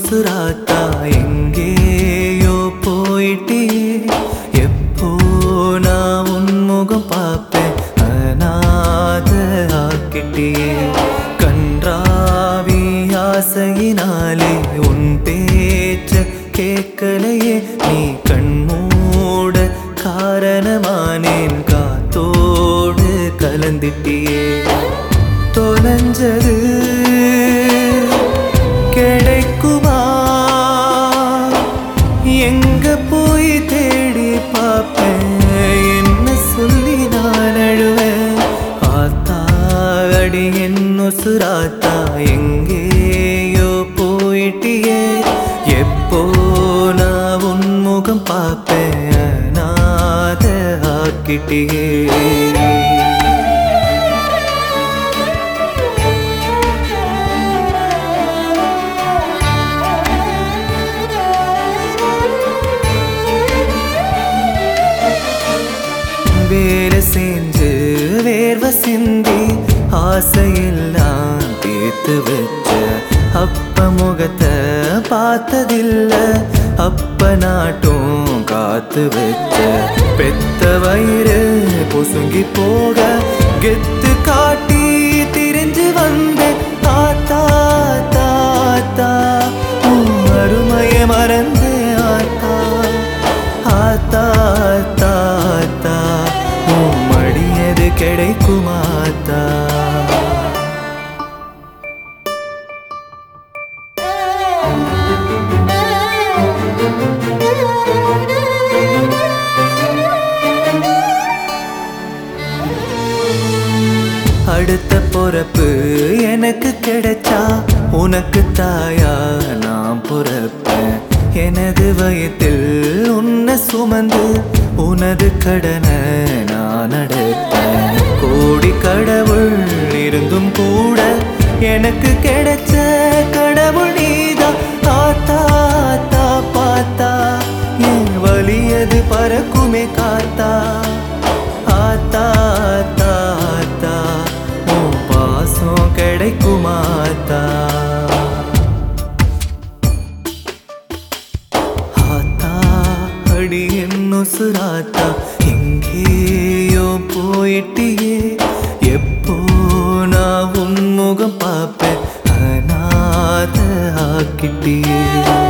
உசுராத்தா எங்கேயோ போயிட்டியே எப்போ நான் உன்முகம் பார்ப்பேன் அநாத ஆக்கிட்டியே கன்றாவி ஆசையினாலே உன் பேச்ச கேட்கலையே நீ கண்மூட காரணமானேன் காத்தோடு கலந்திட்டியே தொலைஞ்சது கிடைக்குமா எங்க போய் தேடி பார்ப்பேன் என்ன சொல்லி நான் அழுவேன் ஆத்தா அடி என்ன சுராத்தா எங்கேயோ போயிட்டியே எப்போ நான் உன்முகம் பார்ப்பேன் அநாத ஆக்கிட்டியே வேலை செஞ்சு வேர்வை சிந்தி ஆசையெல்லாம் தீர்த்து வச்ச அப்ப முகத்தை பார்த்ததில்ல அப்ப நாட்டும் காத்து வச்ச பெத்த வயிறு பொசுங்கி போக கெத்து காட்டி திரிஞ்சு வந்த தாத்தா தாத்தா அருமைய மறந்து ஆத்தா ஆத்தா தாத்தா மடியது கிடைக்குமாத்தா அடுத்த பொறப்பு எனக்கு கிடைச்சா உனக்கு தாயா நான் பொறப்பேன் எனது வயத்தில் உன்னை சுமந்து உனது கடனை நான் அடைப்பேன் கோடி கடவுள் இருந்தும் கூட எனக்கு கிடைச்ச கடவுள் நீதான் தாத்தா தா பாத்தா என் வலியது பறக்குமே காத்தா ஆத்தா தாத்தா உன் பாசம் கிடைக்குமாத்தா ஆத்தா அடி என்ன சுராத்தா எங்கேயோ போயிட்டியே எப்போ நான் உன்முகம் பார்ப்பேன் அநாத ஆக்கிட்டியே